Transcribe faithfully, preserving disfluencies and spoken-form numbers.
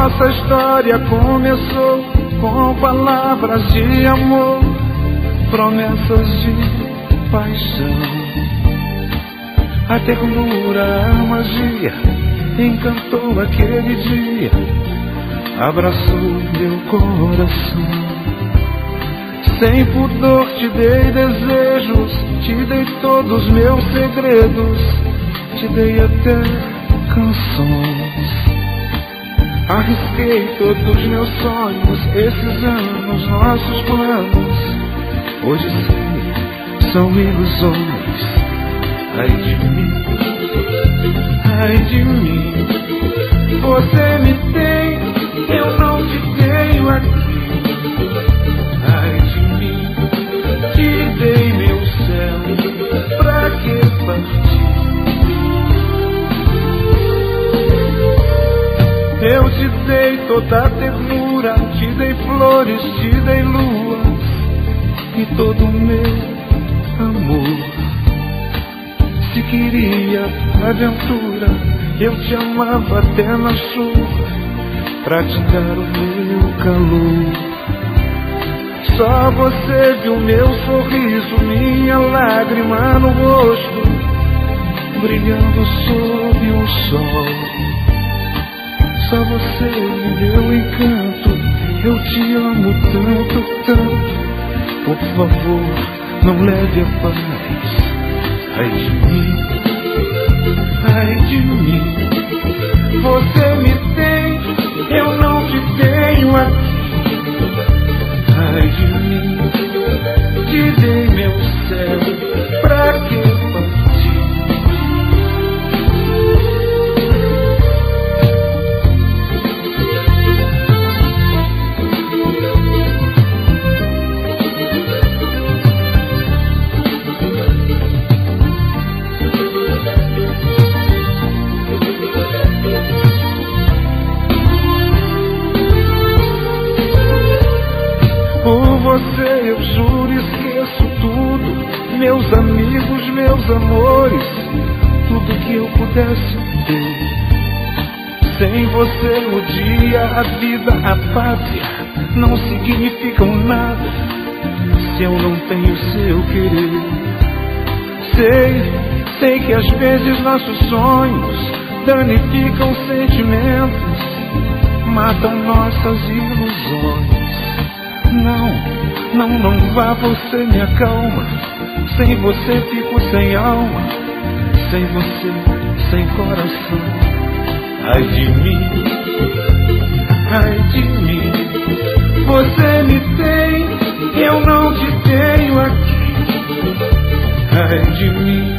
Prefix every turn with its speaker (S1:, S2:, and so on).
S1: Nossa história começou com palavras de amor, promessas de paixão. A ternura, a magia encantou aquele dia, abraçou meu coração. Sem pudor te dei desejos, te dei todos meus segredos, te dei até canções. Arrisquei todos meus sonhos, esses anos, nossos planos, hoje sei, são ilusões. Ai de mim, ai de mim, você me tem, eu não te tenho aqui. Ai de mim, te dei meu céu, pra que partir? Eu te dei toda a ternura, te dei flores, te dei luas e todo o meu amor. Se queria aventura, eu te amava até na chuva, pra te dar o meu calor. Só você viu meu sorriso, minha lágrima no rosto, brilhando sob o sol. Só você me deu encanto, eu te amo tanto, tanto. Por favor, não leve a paz. Ai de mim, ai de mim, você me tem, eu não te tenho aqui. Ai de mim, te dei meu céu, pra que partir? Por você eu juro, esqueço tudo, meus amigos, meus amores, tudo que eu pudesse ter. Sem você o dia, a vida, a pátria não significam nada, se eu não tenho seu querer. Sei, sei que às vezes nossos sonhos danificam sentimentos, matam nossas ilusões. Não, não, não vá, você me acalma. Sem você fico sem alma, sem você, sem coração. Ai de mim, ai de mim, você me tem, eu não te tenho aqui. Ai de mim,